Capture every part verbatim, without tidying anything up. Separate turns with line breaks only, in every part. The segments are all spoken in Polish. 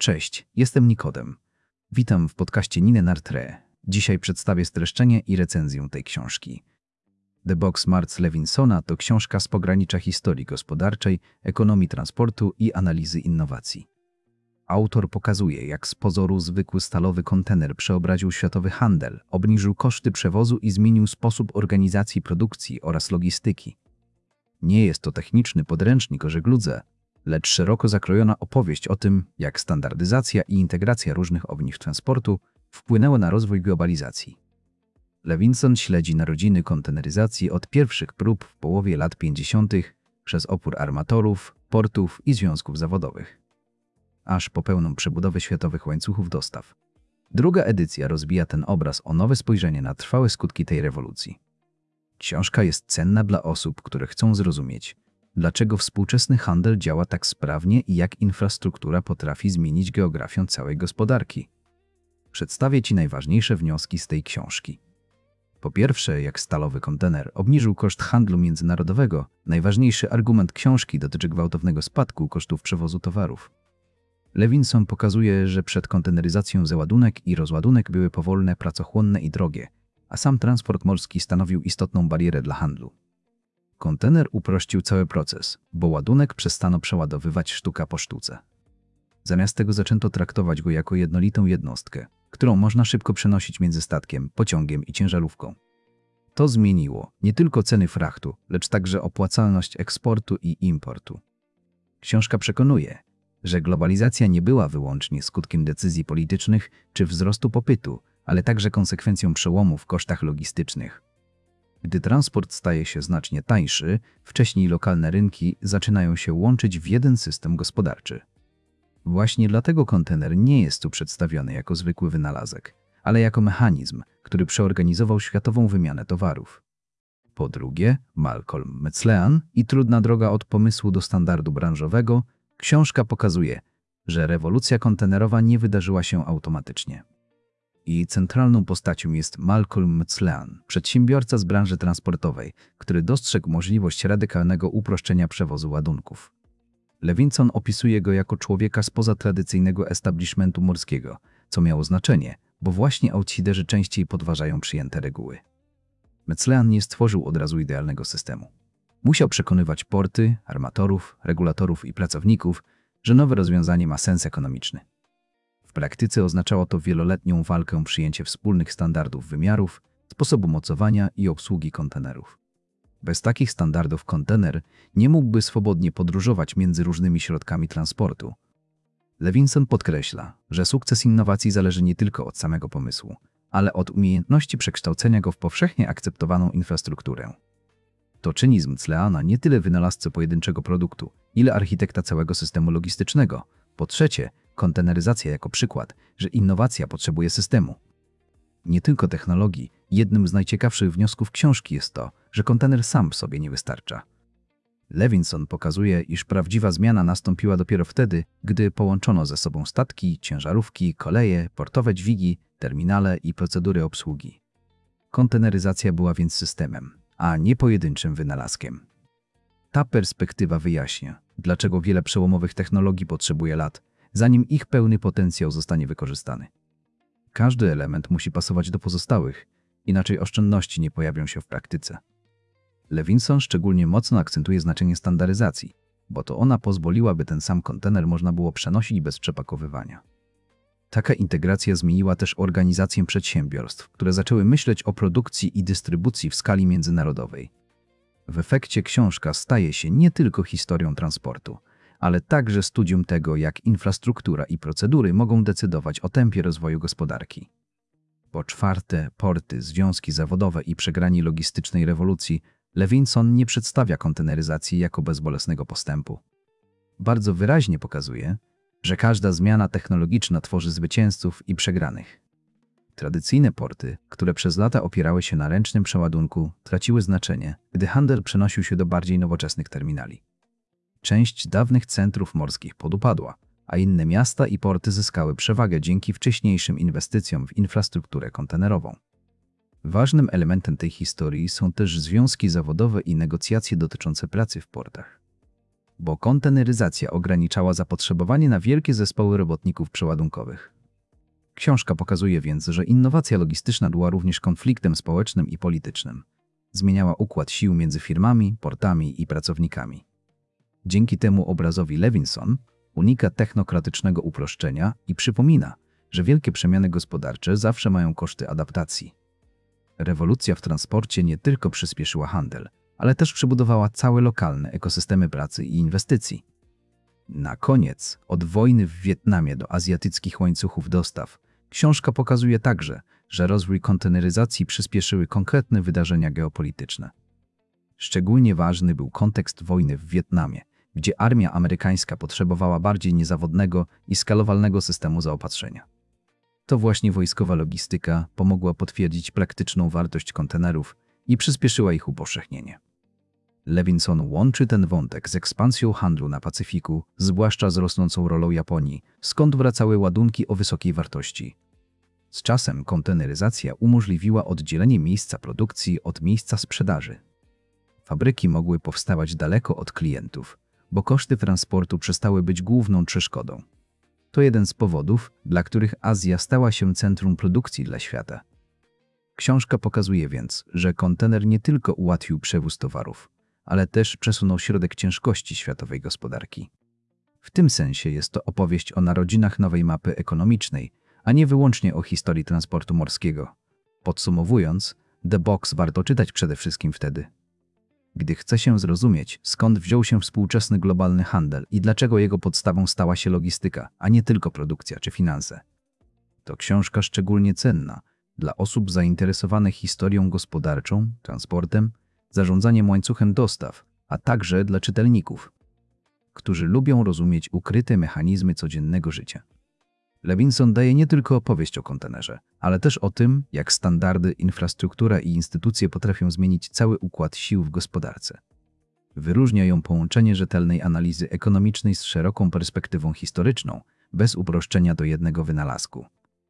Cześć, jestem Nikodem. Witam w podcaście Nine Nartre. Dzisiaj przedstawię streszczenie i recenzję tej książki. The Box Marca Levinsona to książka z pogranicza historii gospodarczej, ekonomii transportu i analizy innowacji. Autor pokazuje, jak z pozoru zwykły stalowy kontener przeobraził światowy handel, obniżył koszty przewozu i zmienił sposób organizacji produkcji oraz logistyki. Nie jest to techniczny podręcznik o żegludze, lecz szeroko zakrojona opowieść o tym, jak standardyzacja i integracja różnych ogniw transportu wpłynęły na rozwój globalizacji. Levinson śledzi narodziny konteneryzacji od pierwszych prób w połowie lat pięćdziesiątych przez opór armatorów, portów i związków zawodowych, aż po pełną przebudowę światowych łańcuchów dostaw. Druga edycja rozbija ten obraz o nowe spojrzenie na trwałe skutki tej rewolucji. Książka jest cenna dla osób, które chcą zrozumieć, dlaczego współczesny handel działa tak sprawnie i jak infrastruktura potrafi zmienić geografię całej gospodarki. Przedstawię Ci najważniejsze wnioski z tej książki. Po pierwsze, jak stalowy kontener obniżył koszt handlu międzynarodowego, najważniejszy argument książki dotyczy gwałtownego spadku kosztów przewozu towarów. Levinson pokazuje, że przed konteneryzacją załadunek i rozładunek były powolne, pracochłonne i drogie, a sam transport morski stanowił istotną barierę dla handlu. Kontener uprościł cały proces, bo ładunek przestano przeładowywać sztuka po sztuce. Zamiast tego zaczęto traktować go jako jednolitą jednostkę, którą można szybko przenosić między statkiem, pociągiem i ciężarówką. To zmieniło nie tylko ceny frachtu, lecz także opłacalność eksportu i importu. Książka przekonuje, że globalizacja nie była wyłącznie skutkiem decyzji politycznych czy wzrostu popytu, ale także konsekwencją przełomu w kosztach logistycznych. Gdy transport staje się znacznie tańszy, wcześniej lokalne rynki zaczynają się łączyć w jeden system gospodarczy. Właśnie dlatego kontener nie jest tu przedstawiony jako zwykły wynalazek, ale jako mechanizm, który przeorganizował światową wymianę towarów. Po drugie, Malcolm Mclean i Trudna droga od pomysłu do standardu branżowego, książka pokazuje, że rewolucja kontenerowa nie wydarzyła się automatycznie. I centralną postacią jest Malcolm Mclean, przedsiębiorca z branży transportowej, który dostrzegł możliwość radykalnego uproszczenia przewozu ładunków. Levinson opisuje go jako człowieka spoza tradycyjnego establishmentu morskiego, co miało znaczenie, bo właśnie outsiderzy częściej podważają przyjęte reguły. Mclean nie stworzył od razu idealnego systemu. Musiał przekonywać porty, armatorów, regulatorów i pracowników, że nowe rozwiązanie ma sens ekonomiczny. W praktyce oznaczało to wieloletnią walkę o przyjęcie wspólnych standardów wymiarów, sposobu mocowania i obsługi kontenerów. Bez takich standardów kontener nie mógłby swobodnie podróżować między różnymi środkami transportu. Levinson podkreśla, że sukces innowacji zależy nie tylko od samego pomysłu, ale od umiejętności przekształcenia go w powszechnie akceptowaną infrastrukturę. To czyni z Mcleana nie tyle wynalazcę pojedynczego produktu, ile architekta całego systemu logistycznego. Po trzecie, konteneryzacja jako przykład, że innowacja potrzebuje systemu. Nie tylko technologii, jednym z najciekawszych wniosków książki jest to, że kontener sam w sobie nie wystarcza. Levinson pokazuje, iż prawdziwa zmiana nastąpiła dopiero wtedy, gdy połączono ze sobą statki, ciężarówki, koleje, portowe dźwigi, terminale i procedury obsługi. Konteneryzacja była więc systemem, a nie pojedynczym wynalazkiem. Ta perspektywa wyjaśnia, dlaczego wiele przełomowych technologii potrzebuje lat, zanim ich pełny potencjał zostanie wykorzystany. Każdy element musi pasować do pozostałych, inaczej oszczędności nie pojawią się w praktyce. Levinson szczególnie mocno akcentuje znaczenie standaryzacji, bo to ona pozwoliła, by ten sam kontener można było przenosić bez przepakowywania. Taka integracja zmieniła też organizację przedsiębiorstw, które zaczęły myśleć o produkcji i dystrybucji w skali międzynarodowej. W efekcie książka staje się nie tylko historią transportu, ale także studium tego, jak infrastruktura i procedury mogą decydować o tempie rozwoju gospodarki. Po czwarte, porty, związki zawodowe i przegrani logistycznej rewolucji, Levinson nie przedstawia konteneryzacji jako bezbolesnego postępu. Bardzo wyraźnie pokazuje, że każda zmiana technologiczna tworzy zwycięzców i przegranych. Tradycyjne porty, które przez lata opierały się na ręcznym przeładunku, traciły znaczenie, gdy handel przenosił się do bardziej nowoczesnych terminali. Część dawnych centrów morskich podupadła, a inne miasta i porty zyskały przewagę dzięki wcześniejszym inwestycjom w infrastrukturę kontenerową. Ważnym elementem tej historii są też związki zawodowe i negocjacje dotyczące pracy w portach. bo konteneryzacja ograniczała zapotrzebowanie na wielkie zespoły robotników przeładunkowych. Książka pokazuje więc, że innowacja logistyczna była również konfliktem społecznym i politycznym. Zmieniała układ sił między firmami, portami i pracownikami. Dzięki temu obrazowi Levinson unika technokratycznego uproszczenia i przypomina, że wielkie przemiany gospodarcze zawsze mają koszty adaptacji. Rewolucja w transporcie nie tylko przyspieszyła handel, ale też przebudowała całe lokalne ekosystemy pracy i inwestycji. Na koniec, od wojny w Wietnamie do azjatyckich łańcuchów dostaw, książka pokazuje także, że rozwój konteneryzacji przyspieszyły konkretne wydarzenia geopolityczne. Szczególnie ważny był kontekst wojny w Wietnamie, gdzie armia amerykańska potrzebowała bardziej niezawodnego i skalowalnego systemu zaopatrzenia. To właśnie wojskowa logistyka pomogła potwierdzić praktyczną wartość kontenerów i przyspieszyła ich upowszechnienie. Levinson łączy ten wątek z ekspansją handlu na Pacyfiku, zwłaszcza z rosnącą rolą Japonii, skąd wracały ładunki o wysokiej wartości. Z czasem konteneryzacja umożliwiła oddzielenie miejsca produkcji od miejsca sprzedaży. Fabryki mogły powstawać daleko od klientów, bo koszty transportu przestały być główną przeszkodą. To jeden z powodów, dla których Azja stała się centrum produkcji dla świata. Książka pokazuje więc, że kontener nie tylko ułatwił przewóz towarów, ale też przesunął środek ciężkości światowej gospodarki. W tym sensie jest to opowieść o narodzinach nowej mapy ekonomicznej, a nie wyłącznie o historii transportu morskiego. Podsumowując, The Box warto czytać przede wszystkim wtedy, gdy chce się zrozumieć, skąd wziął się współczesny globalny handel i dlaczego jego podstawą stała się logistyka, a nie tylko produkcja czy finanse. To książka szczególnie cenna dla osób zainteresowanych historią gospodarczą, transportem, zarządzaniem łańcuchem dostaw, a także dla czytelników, którzy lubią rozumieć ukryte mechanizmy codziennego życia. Levinson daje nie tylko opowieść o kontenerze, ale też o tym, jak standardy, infrastruktura i instytucje potrafią zmienić cały układ sił w gospodarce. Wyróżnia ją połączenie rzetelnej analizy ekonomicznej z szeroką perspektywą historyczną, bez uproszczenia do jednego wynalazku.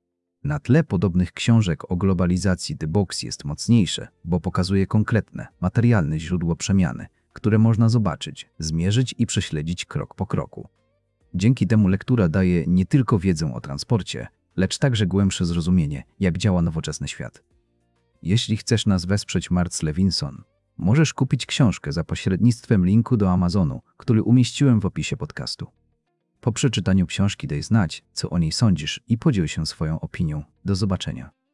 Na tle podobnych książek o globalizacji The Box jest mocniejsze, bo pokazuje konkretne, materialne źródło przemiany, które można zobaczyć, zmierzyć i prześledzić krok po kroku. Dzięki temu lektura daje nie tylko wiedzę o transporcie, lecz także głębsze zrozumienie, jak działa nowoczesny świat. Jeśli chcesz nas wesprzeć Marc Levinson, możesz kupić książkę za pośrednictwem linku do Amazonu, który umieściłem w opisie podcastu. Po przeczytaniu książki daj znać, co o niej sądzisz i podziel się swoją opinią. Do zobaczenia.